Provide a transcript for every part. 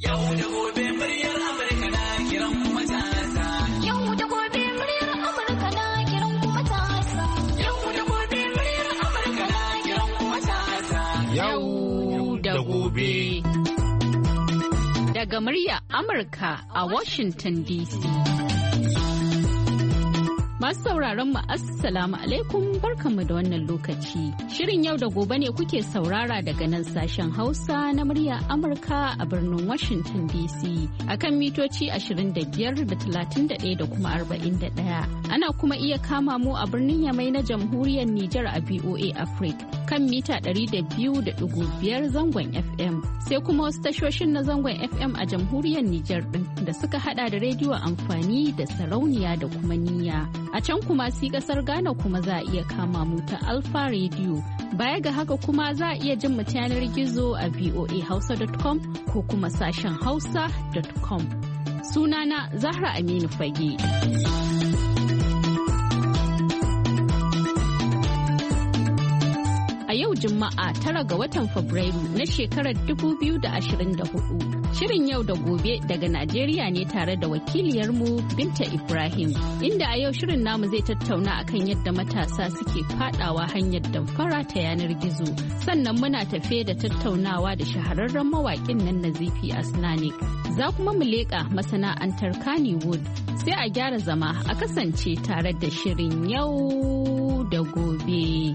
Yau da gobe muryar Amurka na kiran kuma matasa. Yau da gobe muryar Amurka na kiran kuma matasa. Yau da gobe muryar Amurka na kiran kuma matasa. Yau da gobe. Daga murya Amurka a Washington DC. Masu sauraron mu Assalamu alaikum, barkanmu da wannan lokaci. Shirin yau da gobe ne kuke saurara daga nan sashen Hausa na murya Amurka a birnin Washington DC akan mitoci 25 da 31 da kuma 41. Ana kuma iya kama mu a birnin Yamai na Jamhuriyar Nijar a VOA Africa kan mita 200.5 zangon FM. Sai kuma wasu tashoshin na zangon FM a Jamhuriyar Nijar din da suka hada da rediyo amfani da sarauniya da kuma niyya. A can kuma si kasar Ghana kuma za a iya kama mu ta Alpha Radio. Baya ga haka kuma za a iya jin mu ta yanar gizo a voahausa.com ko kuma sashen hausa.com. Sunana Zahra Aminu Fage. A yau Juma'a 9 ga watan Fabrairu na shekarar 2024. Shirin yau da gobe daga Najeriya ne tare da wakiliyarmu Binta Ibrahim, inda a yau shirin namu zai tattauna akan yadda matasa suke fadawa hanyar damfara ta yanar gizo. Sannan muna tafe da tattaunawa da shahararren mawaƙin nan Nazifi Asnanik. Za kuma mu leƙa masana'antar Kannywood. Sai a gyara zama a kasance tare da shirin yau da gobe.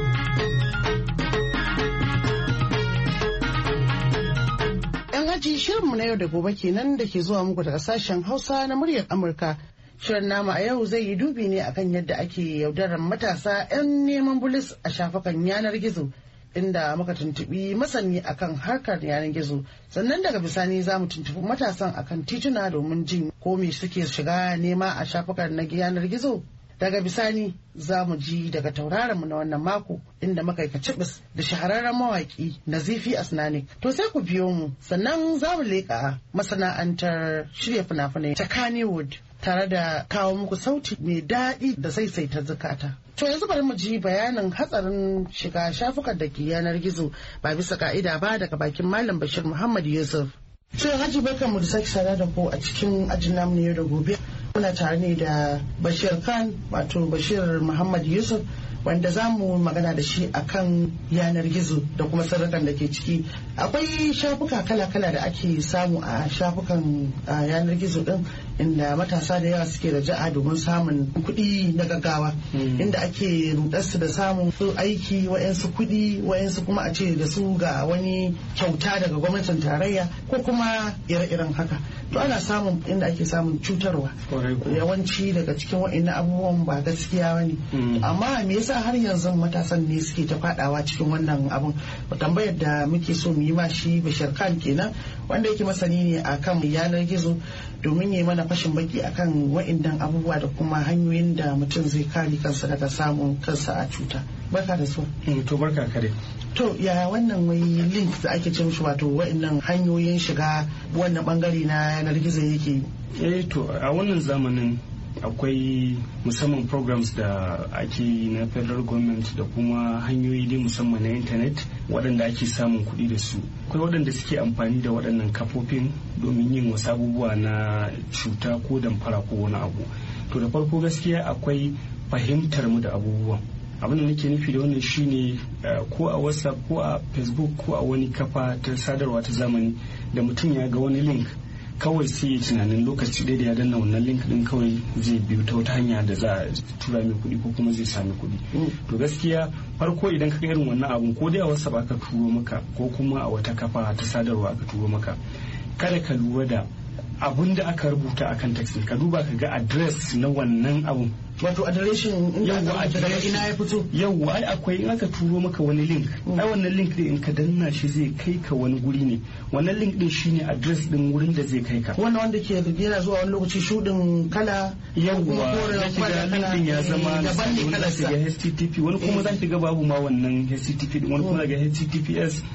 Shirinmu na yau da gobe kenan da ke zuwa muku daga sashen Hausa na muryar Amurka. Shirin nama a yau zai yi dubi ne akan yadda ake yaudarar matasa 'yan neman bulis a shafukan yanar gizo, inda muka tuntubi masani akan harkar yanar gizo. Sannan daga bisani za mu tuntubi matasan akan tituna domin jin ko me suke shiga nema a shafukan na yanar gizo. Daga bisani za mu ji daga tauraronmu na wannan mako inda muka yi kacibis da shahararren mawaki Nazifi Asnanik. To sai ku biyo mu, sannan za mu leƙa masana'antar shirya fina-finai ta Kannywood tare da kawo muku sauti mai daɗi da saisaita zukata. To yanzu bari mu ji bayanin hatsarin shiga shafukan da ke yanar gizo ba bisa ka'ida ba daga bakin Malam Bashir Muhammad Yusuf. To Haji barkanmu da sake sada da ku a cikin ajin namu na yau da gobe. Muna tare ne da Bashir Khan, wato Bashir Muhammad Yusuf, wanda za mu magana da shi akan yanar gizo da kuma sirrukan da ke ciki. Akwai shafuka kala-kala da ake samu a shafukan yanar gizo din, inda matasa da yawa suke raja'a domin samun kuɗi na gaggawa, inda ake rudarsu da samun su aiki, wa'yansu kuɗi, wa'yansu kuma a ce da su ga wani kyauta daga gwamnatin tarayya ko kuma ire-iren haka. To ana samun inda ake samun cutarwa, yawanci daga cikin wa'annan abubuwan ba gaskiya bane. Amma me yasa har yanzu matasan ne suke ta fadawa cikin wannan abun? Tambayar da muke so mu yi ma shi Bashir Khan kenan, wanda yake masani ne akan yanar gizo, domin ya mana fashin baki akan wa'annan abubuwa da kuma hanyoyin da mutum zai kare kansa daga samun kansa a cuta. Barka da su. To barka kare. To ya wannan wai link da ake ce mishi, wato wa'annan hanyoyin shiga wannan bangare na yanar gizo yake? To a wannan zamanin akwai musamman programs da ake na federal government da kuma hanyoyi dai musamman na internet waɗanda ake samun kuɗi da su. Akwai waɗanda suke amfani da waɗannan kafofin domin yin wasu abubuwa na cuta ko damfara ko wani abu. To da farko gaskiya akwai fahimtar mu da abubuwan. Abin da nake nufi da wannan shine ko a WhatsApp ko a Facebook ko a wani kafa ta sadarwa ta zamani da mutum ya ga wani link, kawai sai ya tunanin lokaci ɗaya da ya danna wannan link din kawai zai biyu ta wata hanya da za a tura mai kuɗi ko kuma zai sami kuɗi. To gaskiya farko idan ka ga irin wannan abun, ko dai a WhatsApp aka turo maka ko kuma a wata kafa ta sadarwa aka turo maka, kada ka lura da abun da aka rubuta akan text, ka duba ka ga address na wannan abun, wato adireshin inda daga ina ya fito. Yawwa ai akwai, in aka turo maka wani link, ai wannan link din in ka danna shi zai kai ka wani guri ne. Wannan link din shine address din wurin da zai kai ka. Wannan wanda ke yana zuwa wani lokaci shudin kala. Yawwa zaki ga link din ya zama daban ne kala sa ga HTTP, wani kuma zaki ga babu ma wannan HTTP din, wani kuma ga HTTPS.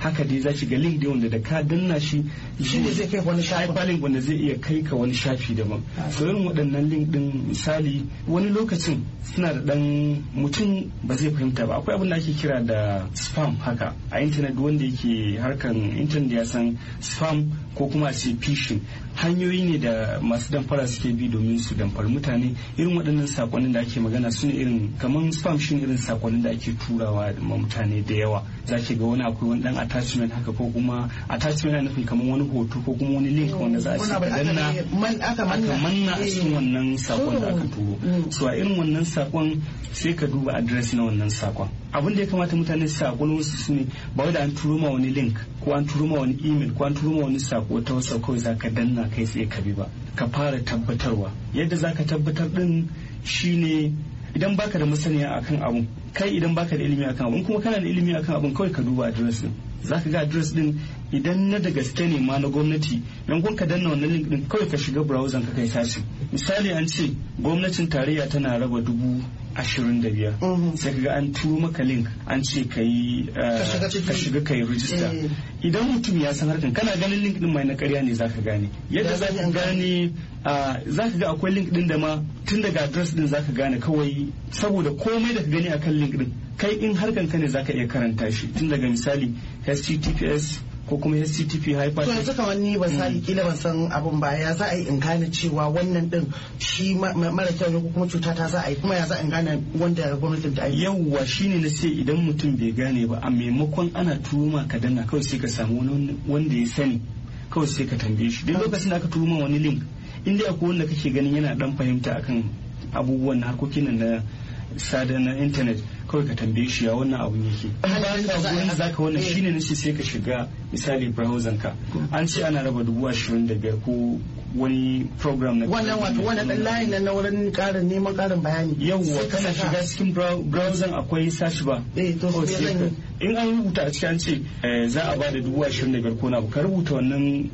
haka dai za ki ga link dai wanda da ka danna shi ne zai kai wani shafi, hyperlink wanda zai iya kai ka wani shafi daban. So irin waɗannan link din misali wani lokacin suna da dan mutum ba zai fahimta ba. Akwai abin da ake kira da spam haka a internet, wanda yake harkan internet ya san spam ko kuma a ce phishing hanyoyi ne da masu damfara suke bi domin su damfari mutane. Irin waɗannan sakonnin da ake magana su ne irin kamar spam shi ne irin sakonnin da ake turawa ma mutane da yawa. Za ki ga wani akwai wani dan attachment haka, ko kuma attachment yana nufin kamar wani hoto ko kuma wani link wanda za a ce danna aka manna a cikin wannan sakon da aka turo. So a irin wannan sakon sai ka duba address na wannan sakon. Abin da ya kamata mutane su sakon wasu su ne ba wai da an turo ma wani link ko an turo ma wani email ko an turo ma wani sako ta wasu kawai za ka danna kai tsaye ka bi ba. Ka fara tabbatarwa. Yadda za ka tabbatar din shine idan baka da masaniya akan abun, kai idan baka da ilimi akan abun kuma kana da ilimi akan abun, kawai ka duba address din. Za ka ga address din idan na da gaske ne ma na gwamnati, yankun ka danna wannan link din kawai ka shiga browser ka kai tashi. Misali an ce gwamnatin tarayya tana raba 25,000 sai ka ga an turo maka link an ce ka shiga ka yi register. Idan mutum ya san harkan kana ganin link din mai na ƙarya ne za ka gane. Yadda za ka gane za ka ga akwai link din da ma tun daga address din za ka gane kawai, saboda komai da ka gani akan link din kai in harkan ka ne za ka iya karanta shi tun daga misali https ko kuma http hypertext. To yanzu kamar ni ban sani kila ban san abun ba, ya za a yi in gane cewa wannan din shi mara kyau ne ko kuma cuta ta za a yi, kuma ya za in gane wanda gwamnatin ta yi. Yawwa shine na ce idan mutum bai gane ba, a maimakon ana turo ka danna kawai sai ka samu wanda ya sani kawai sai ka tambaye shi. Duk lokacin da aka turo ma wani link inda akwai wanda kake ganin yana dan fahimta akan abubuwan harkokin na sada na internet, kawai ka tambaye shi ya wannan abun yake. Wanda zaka wannan shine nace sai ka shiga misali browser ka an ce ana raba 25,000 ko wani program na wannan wato wannan dan layin na wurin karin neman karin bayani. Yawwa kana shiga cikin browser akwai search bar. In an rubuta a cikin an ce za a ba da 25,000 ko na ka rubuta wannan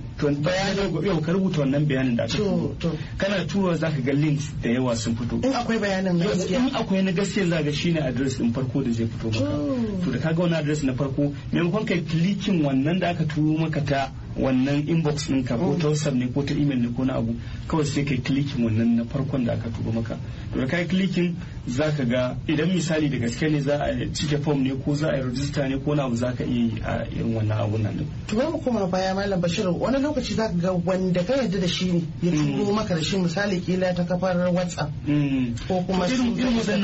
bayanin da aka turo. Kana tura zaka ga links da yawa sun fito. In akwai bayanin na gaskiya. In akwai na gaskiya za ga shine address din farko da zai fito maka. To da kaga wannan address na farko maimakon kai clicking wannan da aka turo maka ta wannan inbox ɗinka ko ta WhatsApp ne ko ta email ne ko na abu, kawai sai kai clicking wannan na farkon da aka turo maka. To da kai clicking zaka ga idan misali da gaske ne za a cike form ne ko za a yi register ne ko na abu zaka iya yi a irin wannan abun nan. To bari mu koma baya Malam Bashir, wani lokaci zaka ga wanda ka yarda da shi ne ya turo maka da shi, misali kila ta kafar WhatsApp ko kuma irin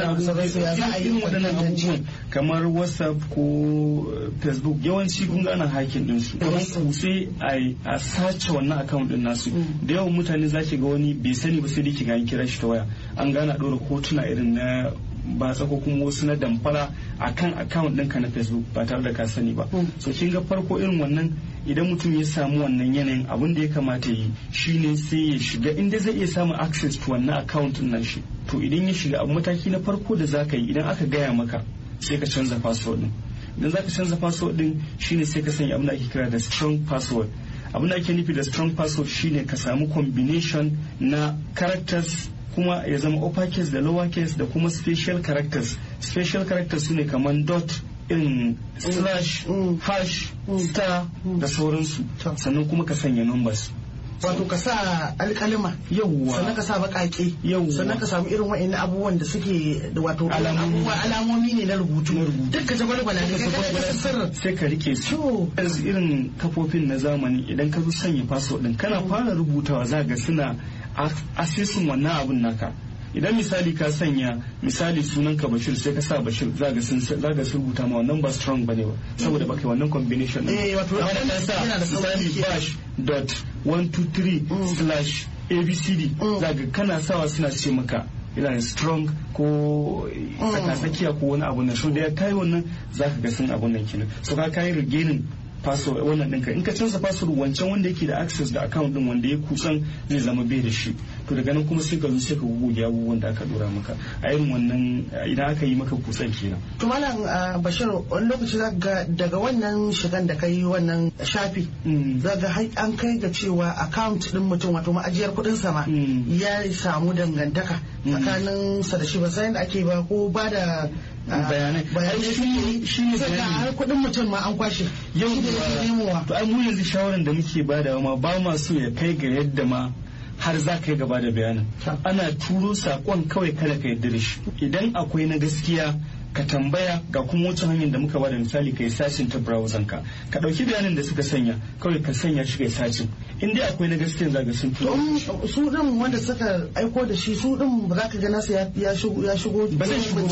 waɗannan abubuwan kamar WhatsApp ko Facebook yawanci kun ga ana hacking din su. Sai a sace wannan account din nasu. Da yawan mutane za ki ga wani bai sani ba sai dai ki ga an kira shi ta waya an gana ɗora hotuna irin na batsa ko kuma wasu na damfara akan account ɗinka na Facebook ba tare da ka sani ba. So kin ga farko irin wannan idan mutum ya samu wannan yanayin abin da ya kamata yi shine sai ya shiga inda zai iya samun access to wannan account din nan shi. To idan ya shiga abu mataki na farko da zaka yi idan aka gaya maka sai ka canza password din. Idan zaka canza password din shine sai ka sanya abin da ake kira da strong password. Abin da ake nufi da strong password shine ka samu combination na characters kuma ya zama uppercase da lowercase da kuma special characters. Special characters sune kamar dot irin slash hash star da sauransu, sannan kuma ka sanya numbers. Wato ka sa alƙalima, yawwa, sannan ka sa baƙaƙe, yawwa, sannan ka samu irin wa'in abubuwan da suke da wato alamomi ne na rubutu. Duk ka jagwalgwala ne ka sirrin sai ka rike su. Irin kafofin na zamani idan ka zo sanya password din kana fara rubutawa za ga suna asisin wannan abun naka. Idan misali ka sanya misali sunanka Bashir sai ka sa Bashir zaga sun rubuta ma wannan ba strong bane ba saboda baka wannan combination din. Wato ka sa misali bash.123/abcd zaga kana sawa suna ce maka ina strong ko tsakatsakiya ko wani abu na so da ya kai wannan zaka ga sun abun nan kenan. So ka kai regaining password wannan ɗinka in ka canza password wancan wanda yake da access da account din wanda ya kusan zai zama bai da shi. To daga nan kuma sai ka zo sai ka goge abubuwan da aka dora maka a irin wannan idan aka yi maka kusan kenan. To Malam Bashir, wani lokaci za ga daga wannan shigan da kai wannan shafi za ga an kai ga cewa account din mutum wato ma'ajiyar kuɗin sama ya samu dangantaka tsakanin sa da shi, ba sai da ake ba ko ba da bayanai shi ne sai har kuɗin mutum ma an kwashe yau to ai mu yanzu shawaran da muke badawa ma ba ma so ya kai ga yadda ma har za ka yi gaba da bayanin ana turo saƙon kawai kada ka yarda da shi idan akwai na gaskiya ka tambaya ga kuma wata hanyar da muka bada misali kai sashin ta browser ka dauki bayanin da suka sanya kawai ka sanya shi kai sashin in dai akwai na gaskiya zaka sun turo su din wanda suka aiko da shi su din ba za ka ga nasu ya shigo ba zai shigo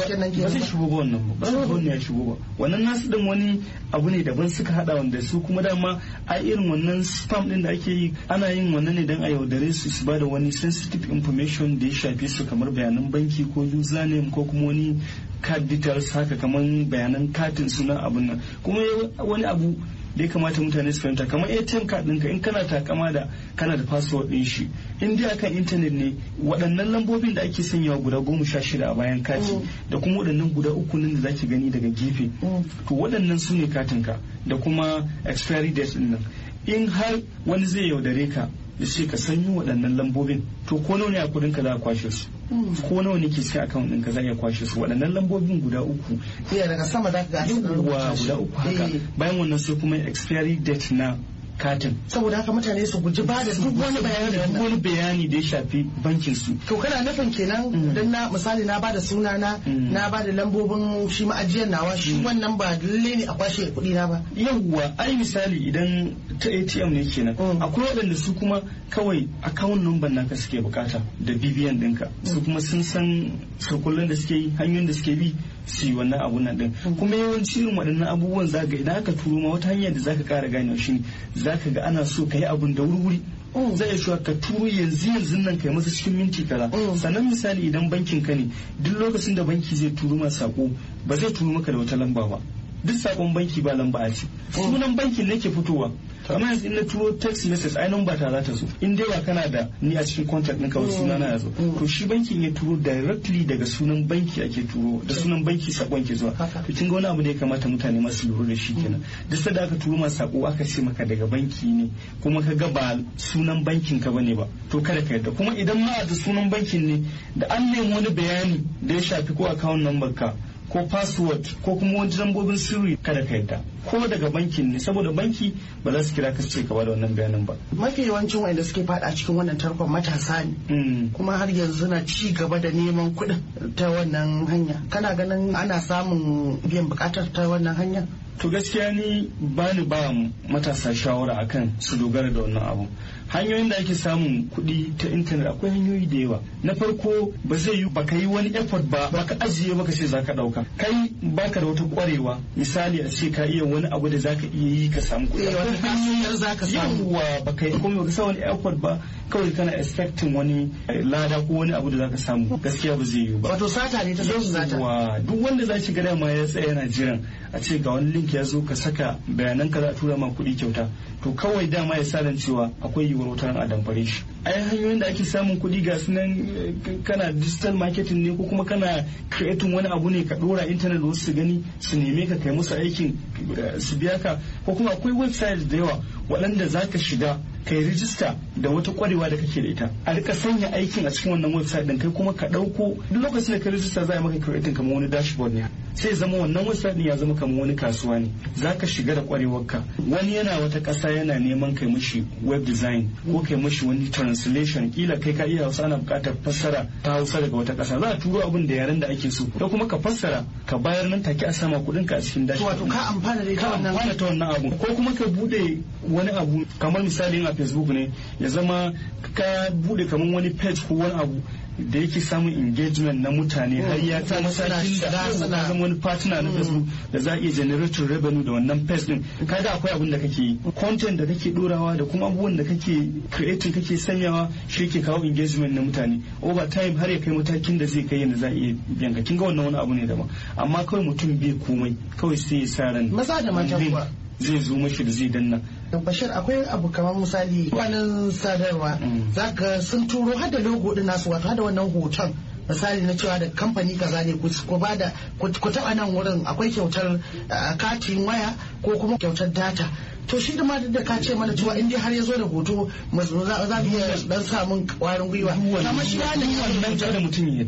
ba wannan ba wannan ya shigo ba wannan nasu din wani abu ne daban suka hada wanda su kuma dama a irin wannan spam din da ake yi ana yin wannan ne dan a yaudare su ba da wani sensitive information da ya shafe su kamar bayanan banki ko username ko kuma wani card details haka kamar bayanan katin suna abun nan kuma wani abu da ya kamata mutane su fahimta kamar ATM card ɗinka in kana takama da kana da password ɗin shi in dai akan intanet ne waɗannan lambobin da ake sanyawa guda 16 a bayan kati da kuma waɗannan guda 3 nan da zaki gani daga gefe to waɗannan su ne katinka da kuma expiry date ɗin nan in har wani zai yaudare ka ya ce ka sanyi waɗannan lambobin to ko nawa ne a kudin ka za a kwashe su ko nawa ne ke cikin account ɗinka za a iya kwashe su waɗannan lambobin guda 3 iya daga sama da ga guda 3 haka bayan wannan sai kuma expiry date na katin saboda haka mutane su guji ba da duk wani bayani da ya shafi bankin su to kana nufin kenan dan na misali na ba da suna na ba da lambobin shi ma'ajiyar nawa shi wannan ba lalle ne a kwashe kuɗi na ba yawwa ai misali idan ta ATM ne kenan akwai waɗanda su kuma kawai account number naka suke bukata da BVN ɗinka su kuma sun san sakullin da suke yi hanyoyin da suke bi su yi wannan abun nan din kuma yawanci irin waɗannan abubuwan zaka idan aka turo ma wata hanyar da zaka ƙara gane shi zaka ga ana so ka yi abun da wuri zai iya ka turo yanzu nan kai masa cikin minti kaza sannan misali idan bankin ka ne duk lokacin da banki zai turo ma sako ba zai turo maka da wata lamba ba duk sakon banki ba lamba a ci sunan bankin nake fitowa amma yanzu in na turo text message ai number ta za ta zo in dai ba kana da ni a cikin contact ɗinka ba suna na yazo to shi bankin ya turo directly daga sunan banki ake turo da sunan banki sakon ke zuwa to kin ga wani abu da ya kamata mutane masu lura da shi kenan duk sanda aka turo ma sako aka ce maka daga banki ne kuma ka ga ba sunan bankin ka bane ba to kada ka yarda kuma idan ma da sunan bankin ne da an nemi wani bayani da ya shafi ko account number ka ko password ko kuma wani lambobin sirri kada ka yadda ko daga bankin ne saboda banki ba za su kira ka ce ka bada wannan bayanin ba mafi yawancin wanda suke fada cikin wannan tarkon matasa ne kuma har yanzu na ci gaba da neman kuɗin ta wannan hanya kana ganin ana samun biyan bukatar ta wannan hanya to gaskiya ni ba ni ba matasa shawara akan su dogara da wannan abu hanyoyin da ake samun kuɗi ta intanet akwai hanyoyi da yawa na farko ba zai yi baka yi wani effort ba baka ajiye baka ce zaka ɗauka kai baka da wata kwarewa misali a ce ka iya wani abu da zaka iya yi ka samu kuɗi wata hanyar zaka samu yawa baka yi kuma baka sa wani effort ba kawai kana expecting wani lada ko wani abu da zaka samu gaskiya ba zai yi ba wato sata ne ta zo su zata duk wanda za ki ga ma ya tsaya yana jiran a ce ga wani link ya zo ka saka bayanan ka za a tura ma kuɗi kyauta to kawai dama ya sa cewa akwai yiwuwar wutar a damfare shi ai hanyoyin da ake samun kuɗi ga su nan kana digital marketing ne ko kuma kana creating wani abu ne ka dora internet da wasu su gani su neme ka kai musu aikin su biya ka ko kuma akwai website da yawa waɗanda za ka shiga kai rijista da wata kwarewa da kake da ita a rika sanya aikin a cikin wannan website din kai kuma ka dauko duk lokacin da ka rijista za a maka creating kamar wani dashboard ne sai zama wannan website din ya zama kamar wani kasuwa ne zaka shiga da kwarewarka wani yana wata ƙasa yana neman kai mishi web design ko kai mishi wani translation kila kai ka iya Hausa ana buƙatar fassara ta Hausa daga wata ƙasa za a turo abin da yaren da ake so ko kuma ka fassara ka bayar nan take a sama kuɗin ka a cikin dashboard wato ka amfana da wannan abu ko kuma ka bude wani abu kamar misali a Facebook ne ya zama ka bude kamar wani page ko wani abu da yake samun engagement na mutane har ya ta matakin da zama wani partner na Facebook da za a iya generate revenue da wannan page din kaga akwai abin da kake yi content da kake dorawa da kuma abubuwan da kake creating kake sanyawa shi yake kawo engagement na mutane over time har ya kai matakin da zai kai yadda za a iya biyan ka kinga wannan wani abu ne daban amma kawai mutum bai komai kawai sai ya sa ran maza da mata kuwa zai zo mashi da zai danna. Bashir akwai abu kamar misali kwanan sadarwa zaka sun turo hada logo din nasu wato hada wannan hoton misali na cewa da kamfani kaza ne ku ba da ku taba nan wurin akwai kyautar katin waya ko kuma kyautar data to shi da ma da ka ce mana cewa in dai har ya zo da hoto za mu iya dan samun kwarin gwiwa amma shi wannan da mutum yadda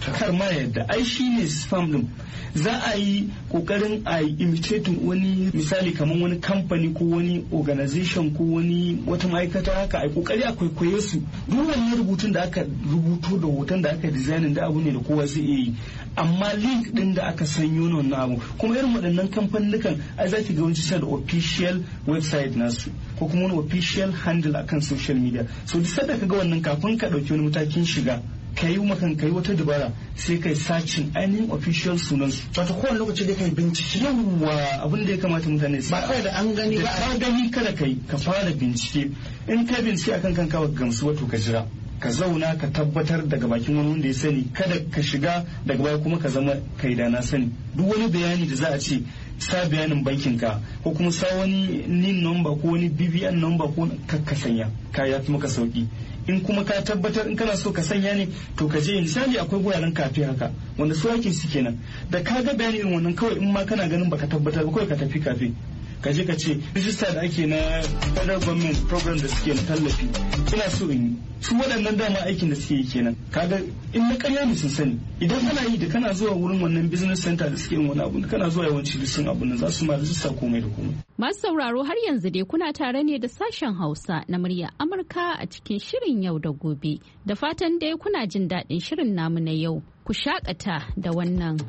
kar ma yadda ai shine spam din. Za a yi kokarin a imitating wani misali kamar wani kamfani ko wani organization ko wani wata ma'aikata haka a kokari a kwaikwaye su. Duk wannan rubutun da aka rubuto da hoton da aka design da abu ne da kowa zai iya yi, amma link din da aka sanyo na wannan abu kuma irin waɗannan kamfanukan ai za ki ga wani da official website nasu ko kuma wani official handle akan social media. So duk sanda ka ga wannan kafin ka ɗauki wani matakin shiga ka yi wata dabara sai kai sacin ainihin official sunan su. Wato kowane lokaci dai kai bincike. Yawwa abin da ya kamata mutane su ba kawai da an gani ba. Ka gani kada kai ka fara bincike. In ka bincike akan kanka ba gamsu wato ka jira. Ka zauna ka tabbatar daga bakin wani wanda ya sani, kada ka shiga daga baya kuma ka zama kai da na sani. Duk wani bayani da za a ce sa bayanin bankin ka ko kuma sa wani NIN number ko wani BVN number ko ka sanya ka yafi maka sauki. In kuma ka tabbatar in kana so ka sanya ne to ka je misali akwai guraren kafe haka wanda su aikin su kenan da ka ga bayani irin wannan kawai in ma kana ganin baka tabbatar ba kawai ka tafi kafe ka je ka ce rijista da ake na federal government program da suke na tallafi ina so in yi. Su waɗannan dama aikin da suke yi kenan kaga in na ƙarya ne sun sani idan kana yi da kana zuwa wurin wannan business center da suke yin wani abu kana zuwa yawanci duk sun abun nan za su ma rijista komai da komai. Masu sauraro har yanzu dai kuna tare ne da sashen Hausa na murya Amurka a cikin shirin yau da gobe da fatan dai kuna jin daɗin shirin namu na yau ku shakata da wannan.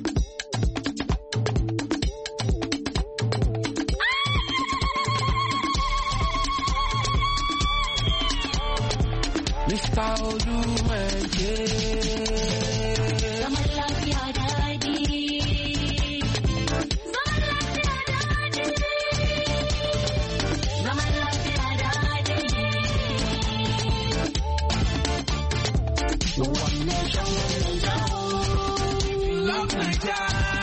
Mr. Odumeje. Zaman lafiya daɗi. Zaman lafiya daɗi. Zaman lafiya daɗi. Wannan shan wannan jawo. Love Naija.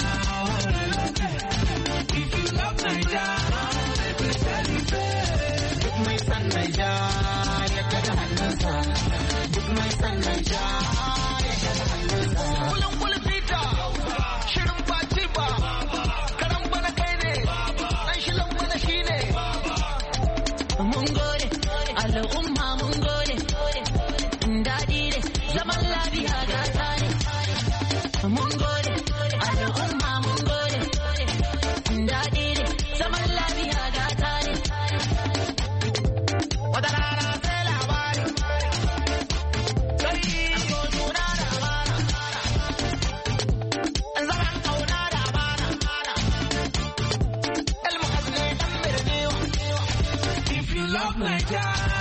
If you love Naija, let me tell you this. Duk mai san Naija ya kaga hannunsa. Duk mai san Naija ya kaga hannunsa. Kulun kulun fita, shirin baki ba, karan bana kai ne, ɗan shilan bana shi ne. Mun gode, al'umma mun gode, daɗi ne, zaman lafiya gata ne. Mun gode, al'umma mun gode, daɗi ne, zaman lafiya gata ne. Wata rana sai labari, sai ko juna da amana, zaman kauna da amana, ilmu haske ɗan birniwa. If you love Naija,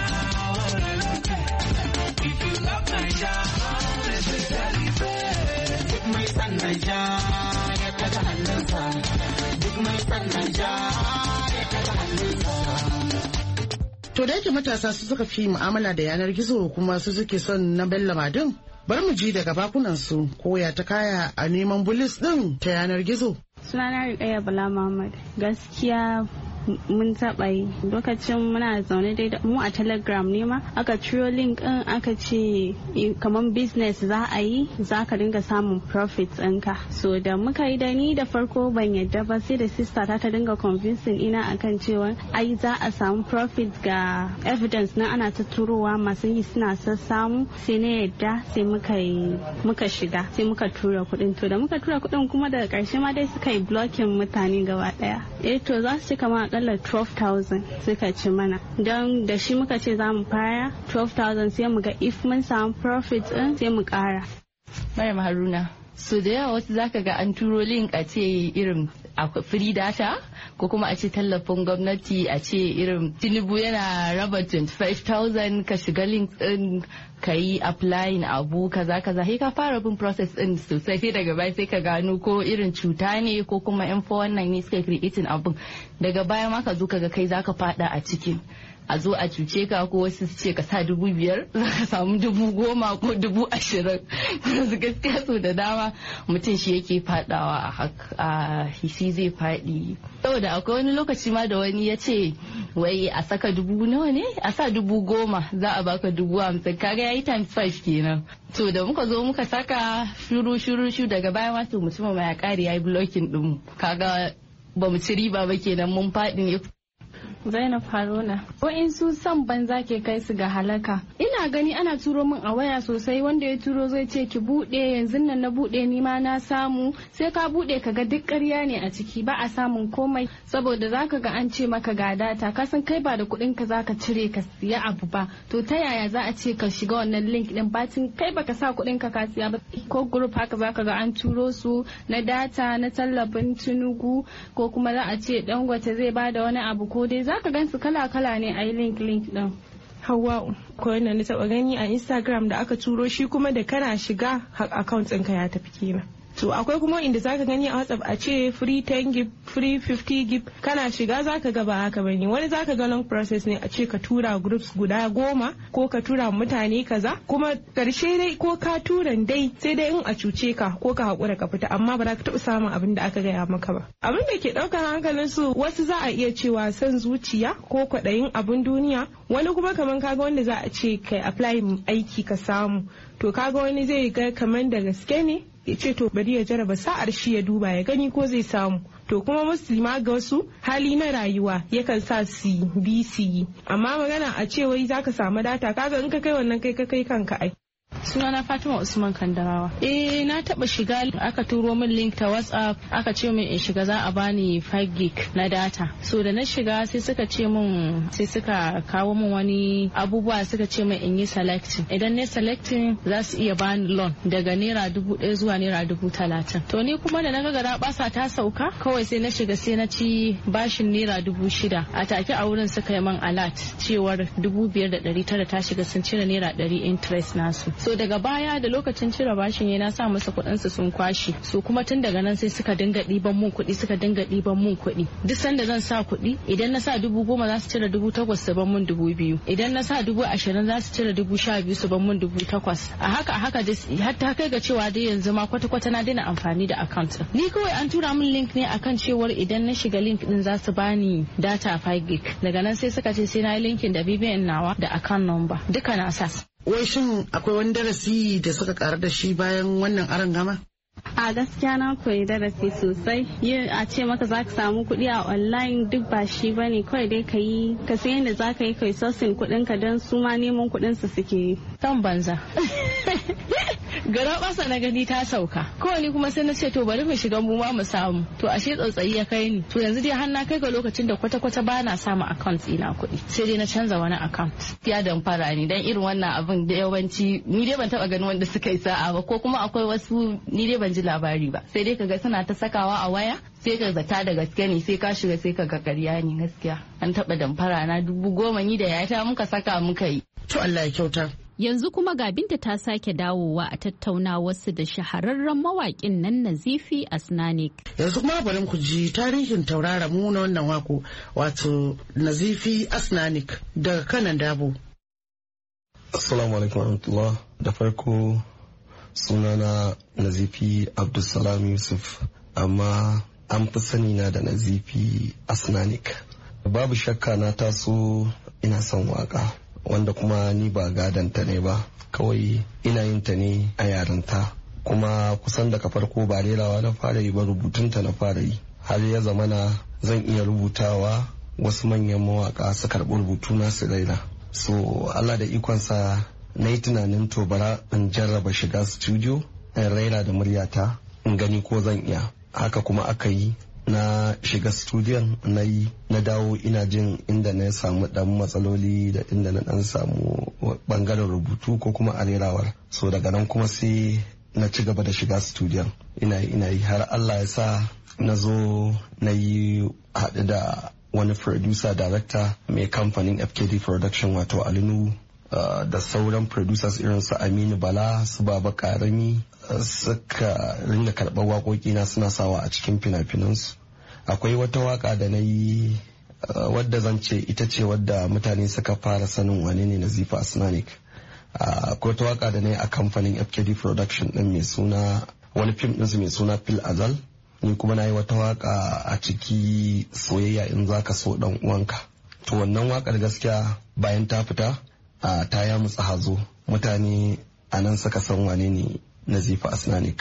if you love Naija, let me tell you this. Duk mai san Naija ya kaga hannunsa, duk mai san Naija ya kaga hannunsa. To da yake matasa su suka fi mu'amala da yanar gizo kuma su suke son na Bello Madin, bar mu ji daga bakunan su ko ya ta kaya a neman bulis din ta yanar gizo. Sunana Rikaya Bala Muhammad. Gaskiya mun taɓa yi lokacin muna zaune dai da mu a Telegram ne ma aka ciro link din aka ce kamar business za a yi za ka dinga samun profit ɗinka. So da muka yi da ni da farko ban yadda ba sai da sister ta dinga convincing ina akan cewa ai za a samu profit ga evidence na ana ta turowa masu yi suna samu sai na yadda sai muka shiga sai muka tura kuɗin. To da muka tura kuɗin kuma daga ƙarshe ma dai suka yi blocking mutane gaba ɗaya. To za su ci kamar akalla 12,000 suka ci mana don da shi muka ce za mu fara 12,000 sai mu ga if mun samu profit din sai mu kara. Maryam Haruna, so da yawa wasu zaka ga an turo link a ce irin free data ko kuma a ce tallafin gwamnati a ce irin Tinubu yana raba 25,000 ka shiga link din ka yi applying abu kaza sai ka fara bin process din sosai sai daga baya sai ka gano ko irin cuta ne ko kuma yan wannan ne suka creating abun daga baya ma ka zo ka ga kai zaka fada a cikin a zo a cuce ka ko wasu su ce ka sa 5,000 za ka samu 10,000 ko 20,000 yanzu gaskiya so da dama mutum shi yake fadawa a shi zai fadi saboda akwai wani lokaci ma da wani ya ce wai a saka 10,000 nawa ne a sa 10,000 za a baka 50,000 kaga yayi times 5 kenan. To da muka zo muka saka shuru daga baya ma to mutum ma ya kare yayi blocking din kaga ba mu ci riba ba kenan mun fadi ne. Zainab Haruna. Wa'insu son banza ke kai su ga halaka. Ina ina gani ana turo min a waya sosai, wanda ya turo zai ce ki bude yanzu nan na bude ni ma na samu, sai ka bude ka ga duk ƙarya ne a ciki, ba a samun komai saboda zaka ga an ce maka ga data, ka san kai ba da kuɗin ka zaka cire ka siya abu ba, to ta yaya za a ce ka shiga wannan link din bacin kai baka sa kuɗin ka siya ba. Ko group haka zaka ga an turo su na data na tallafin Tinubu, ko kuma za a ce Dangote zai bada wani abu, ko dai zaka gan su kala-kala ne a yi link din. Hawwa'u, ko wanda na taba gani a Instagram da aka turo shi kuma da kana shiga account ɗinka ya tafi kenan. To akwai kuma inda zaka gani a WhatsApp a ce free 10 gig, free 50 gig, kana shiga zaka ga ba haka bane. Wani zaka ga long process ne a ce ka tura groups guda 10 ko ka tura mutane kaza, kuma karshe dai ko ka turan dai sai dai in a cuce ka ko ka hakura ka fita, amma ba za ka taɓa samun abin da aka gaya maka ba. Abin da ke ɗaukar hankalin su wasu za a iya cewa son zuciya ko kwaɗayin abin duniya, wani kuma kaman kaga wanda za a ce kai apply aiki ka samu, to kaga wani zai ga kaman da gaske ne ya ce to bari ya jaraba sa'ar shi ya duba ya gani ko zai samu. To kuma musulma ga wasu hali na rayuwa yakan sa su bi su yi, amma magana a ce wai zaka samu data, kaga in ka kai wannan kai ka kai kanka ai. Sunana Fatima Usman Kandarawa. Na taba shiga, aka turo min link ta WhatsApp, aka ce min in shiga za a bani 5 gig na data. So da na shiga sai suka kawo min wani abubuwa, suka ce min in yi selecting. Idan ne selecting za su iya bani loan daga Naira 1,000 zuwa Naira 30,000. To ni kuma da na ga gara basa ta sauka, kawai sai na shiga sai na ci bashin Naira 6,000. A take a wurin suka yi min alert cewar 5,900 ta shiga, sun cire Naira 100 interest nasu. So daga baya da lokacin cire bashin ya na sa musu kuɗin su sun kwashi, so kuma tun daga nan sai suka dinga ɗiban mun kuɗi, duk sanda zan sa kuɗi, idan na sa 10,000 za su cire 8,000 su ban mun 2,000, idan na sa 20,000 za su cire 12,000 su ban mun 8,000. a haka har ta kai ga cewa dai yanzu ma kwata-kwata na daina amfani da account. Ni kawai an tura min link ne akan cewar idan na shiga link din za su bani data 5 gig, daga nan sai suka ce sai na yi linkin da BBN nawa da account number duka na sa. Wai shin akwai wani darasi da suka karu da shi bayan wannan aron gama? A gaskiya na koyi darasi sosai. Yin a ce maka za ka samu kuɗi a online duk ba shi ba ne, kawai dai ka yi ka san yadda za ka yi kai sosin kuɗin ka don su ma neman kuɗin su suke yi. Kan banza. Gara basa na gani ta sauka, kawai ni kuma sai na ce to bari mu shiga mu ma mu samu, to ashe tsautsayi ya kai ni. To yanzu dai har na kai ga lokacin da kwata-kwata ba na samu account ina kuɗi, sai dai na canza wani account. Ya dan fara ni dan irin wannan abin da yawanci ni dai ban taba ganin wanda suka yi sa'a ba, ko kuma akwai wasu ni dai ban ji labari ba, sai dai kaga suna ta sakawa a waya, sai ka zata da gaske ne, sai ka shiga sai ka ga ƙarya ne. Gaskiya an taba damfara na 10,000 ni da yata muka saka muka yi. To Allah ya kyauta. Yanzu kuma ga Binta ta sake dawowa a tattaunawarsu da shahararren mawaƙin nan Nazifi Asnanik. Yanzu kuma bari ku ji tarihin taurara mu na wannan wako, wato Nazifi Asnanik daga kanan Dabo. Assalamu alaikum warahmatullah. Da farko sunana Nazifi Abdulsalam Yusuf, amma an fi sani na da Nazifi Asnanik. Babu shakka na taso ina son waka, wanda kuma ni ba gadanta ne ba, kawai ina yin ta ne a yarinta, kuma kusan daga farko ba rerawa na fara yi ba, rubutunta na fara yi, har ya zamana zan iya rubutawa wasu manyan mawaka su karɓi rubutuna su raira. So Allah da ikonsa na yi tunanin to bara in jarraba shiga studio in raira da muryata in gani ko zan iya. Haka kuma aka yi, na shiga studiyon na yi, na dawo ina jin inda na samu dan matsaloli da inda na dan samu bangaren rubutu ko kuma arerawar. So daga nan kuma sai na ci gaba da shiga studiyon ina yi har Allah ya sa na zo na yi haɗu da wani producer director mai kamfanin FKD Production wato Alinu, da sauran producers irin su Aminu Bala, su Baba Karami, suka ringa karɓar waƙoƙi na suna sawa a cikin fina-finansu. Akwai wata waka da na yi wadda zan ce ita ce wadda mutane suka fara sanin wane ne Nazifi Asnanik. Akwai wata waka da na yi a kamfanin FKD Production din mai suna, wani fim ɗinsu mai suna Fil Azal. Ni kuma na yi wata waka a ciki, soyayya in zaka so dan uwanka. To wannan wakar gaskiya bayan ta fita ta ya mutsa hazo, mutane a nan suka san wane ne Nazifi Asnanik.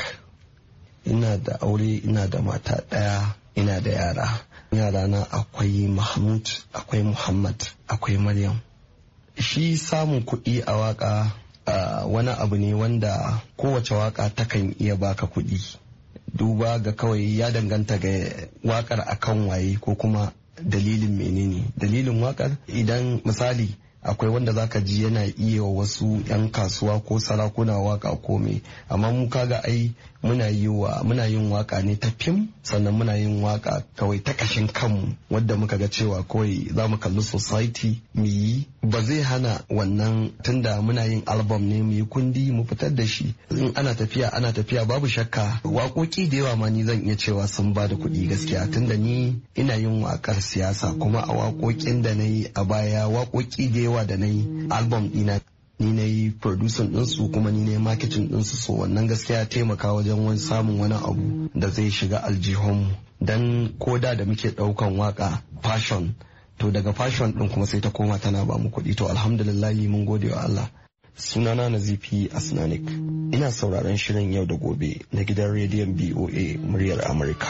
Ina da aure, ina da mata ɗaya, ina da yara. Yara na akwai Mahmud, akwai Muhammad, akwai Maryam. shi samun kuɗi a waka wani abu ne wanda kowace waka takan iya baka kuɗi, duba ga kawai ya danganta ga wakar akan waye ko kuma dalilin menene dalilin wakar. Idan misali akwai wanda zaka ji yana iya wasu 'yan kasuwa ko sarakuna waka ko me, amma mu kaga ai muna yin waka ne ta fim, sannan muna yin waka kawai ta kashin kanmu wadda muka ga cewa kawai za mu kalli society mu yi. Ba zai hana wannan, tunda muna yin album ne mu yi kundi mu fitar da shi, in ana tafiya babu shakka waƙoƙi da yawa ma ni zan iya cewa sun ba da kuɗi gaskiya, tunda ni ina yin waƙar siyasa kuma a waƙoƙin da na yi a baya waƙoƙi da yawa da na yi album ɗina ni na yi producing ɗinsu kuma ni na yi marketing ɗinsu, so wannan gaskiya ya taimaka wajen samun wani abu da zai shiga aljihunmu. Dan koda da muke ɗaukan waka fashion, to daga fashion ɗin kuma sai ta koma tana ba mu kuɗi, to alhamdulillahi mun gode wa Allah. Sunana Nazifi Asnanik, ina sauraron shirin yau da gobe na gidan rediyon BOA muryar Amurka.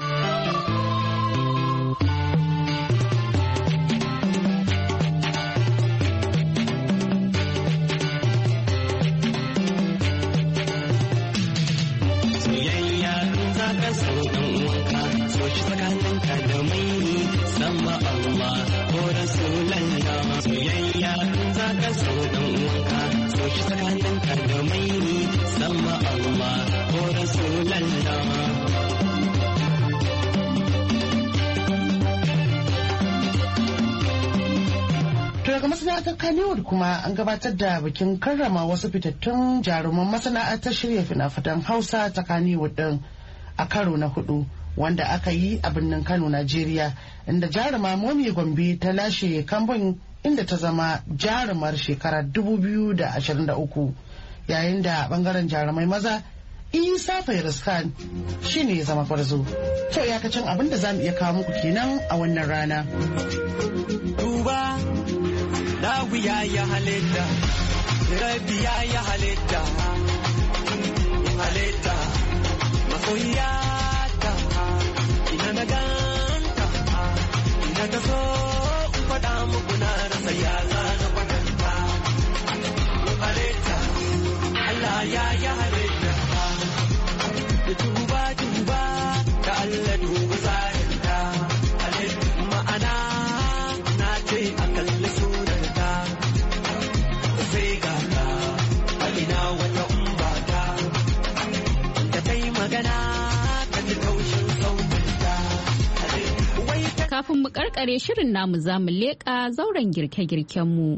Masana'antar Kannywood kuma an gabatar da bikin karrama wasu fitattun jaruman masana'antar shirya fina-finan Hausa ta Kannywood din a karo na 4 wanda aka yi a birnin Kano, Najeriya, inda jaruma Momi Gombe ta lashe kambun inda ta zama jarumar shekarar 2023, yayin da bangaren jarumai maza Isa Fairuz Khan shine ya zama gwarzo. To iyakacin abin da zamu iya kawo muku kenan a wannan rana. Dawi ya yi halitta, Rabi ya yi halitta, masoyiya ta, ina na ganta, ina ta so in faɗa muku na rasa ya zana kwatanta. Halitta, Allah ya yi halitta, da duba da Allah duba zarinta, ma'ana na ce a kalli suna. Kafin mu karkare shirin namu za mu leƙa zauren girke-girken mu.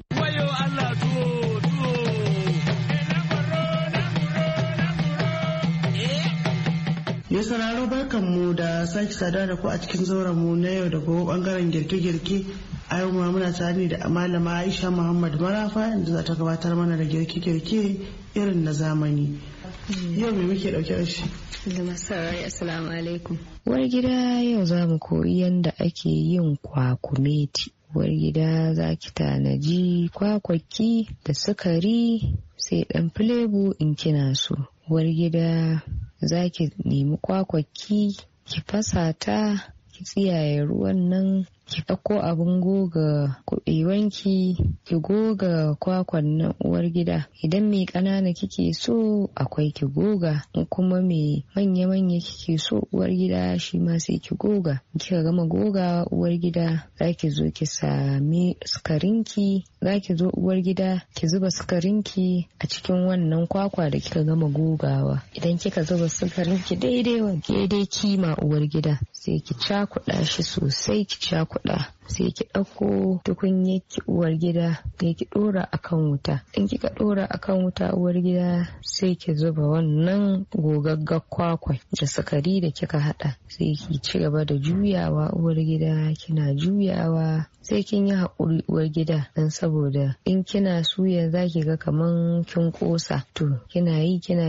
Ya sauraro barkanmu da sake sada da ku a cikin zauren mu na yau da gobe bangaren girke-girke. A yau ma muna tare da malama Aisha Muhammad Marafa inda za ta gabatar mana da girke-girke irin na zamani. Yau me muke dauke da shi? Da masarai, assalamu alaikum. Uwar gida, yau za mu koyi yadda ake yin kwakumeti. Uwar gida za ki tanaji kwakwaki da sukari sai dan filebu in kina so. Uwar gida za ki nemi kwakwaki ki fasa ta, ki tsiyaye ruwan nan, ki ɗauko abin goga kuɓewanki ki goga kwakwan nan uwar gida. Idan mai ƙanana kike so akwai ki goga, kuma mai manya-manya kike so uwar gida shi ma sai ki goga. Kika gama goga uwar gida za ki zo ki sami sukarinki, za ki zo uwar gida ki zuba sukarinki a cikin wannan kwakwa da kika gama gogawa. Idan kika zuba sukarinki daidai kima uwar gida sai ki cakuɗa shi sosai, ki cakuɗa sai ki ɗauko tukunyarki uwar gida sai ki ɗora akan wuta. In kika ɗora akan wuta uwar gida sai ki zuba wannan gogaggar kwakwai da sukari da kika haɗa sai ki ci gaba da juyawa uwar gida, kina juyawa sai kin yi haƙuri uwar gida, dan saboda in kina suya za ki ga kaman kin ƙosa, to kina yi kina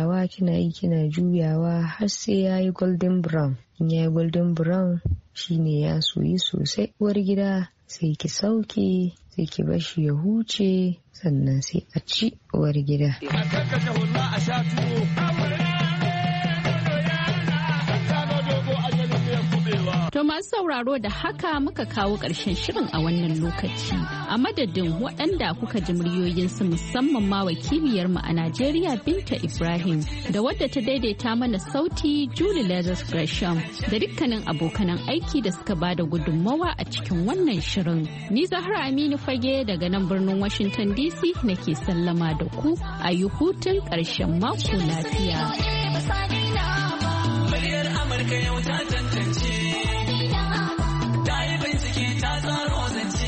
juyawa har sai yayi golden brown. In yayi golden brown shine ya soyi sosai uwar gida sai ki sauke, sai ki bashi ya huce, sannan sai a ci uwar gida. To To masu sauraro da haka muka kawo ƙarshen shirin a wannan lokaci. A madadin waɗanda kuka ji muryoyinsu musamman ma wakiliyarmu a Najeriya Binta Ibrahim da wadda ta daidaita mana sauti Julie Lazarus Gresham da dukkanin abokanan aiki da suka bada gudunmawa a cikin wannan shirin. Ni Zahra Aminu Fage daga nan birnin Washington DC nake sallama da ku a yi hutun ƙarshen mako lafiya. Muryar Amurka yau ta